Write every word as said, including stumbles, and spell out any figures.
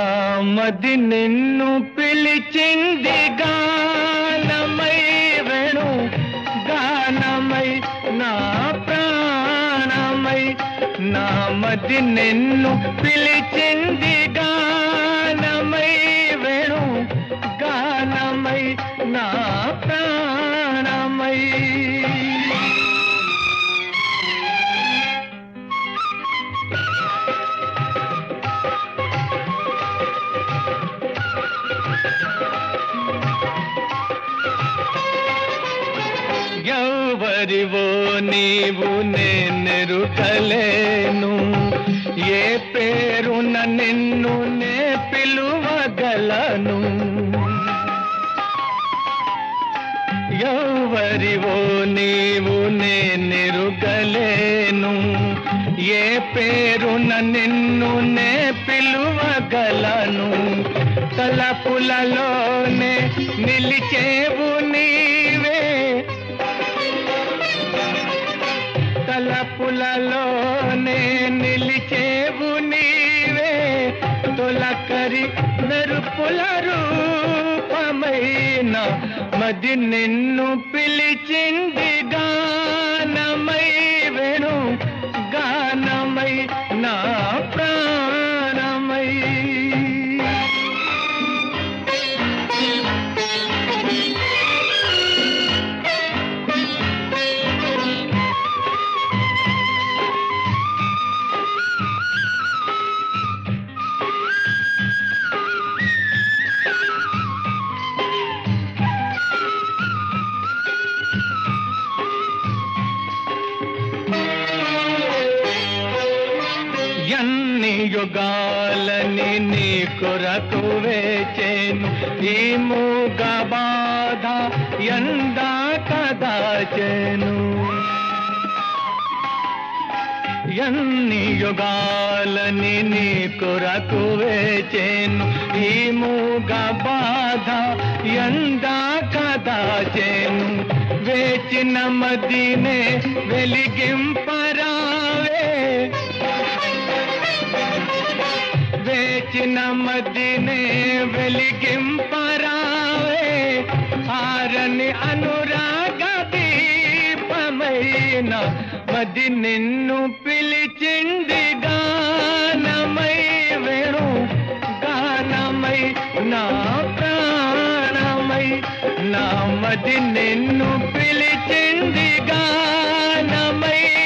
మది నిన్ను పిలిచింది గానమై వేణు గానమై నా ప్రాణమై నా మది నిన్ను పిలిచింది గానమై వేణు గానమై నా ప్రాణమై ఎవరివో నీవు నేనెరుకలేను ఏ పేరున నిన్ను నే పిలువగలను ఎవరివో నీవు నేనెరుకలేను ఏ పేరున నిన్ను నే పిలువగలను తలపులలోనే నిలిచేవు నీవే తలపులలోనే నిలిచేవు నీవే తొలకరి మెరుపుల రూపమైన మది నిన్ను పిలిచింది గానమై వేణు గానమై నా ప్రాణమై ఎన్ని యుగాలని నీ కొరకు వేచేను ఈ మూగ బాధ ఎందా కదాచెను ఎన్ని యుగాలని నీ కొరకు వేచేను ఈ మూగ బాధ ఎందా కదాచెను వేచిన మదినే వెలిగింపరావే వేచిన మదినే వెలిగింపరావే ఆరని అనురాగ దీపమైన మది నిన్ను పిలిచింది గానమై వేణు గానమై నా ప్రాణమై నా మది నిన్ను పిలిచింది గానమై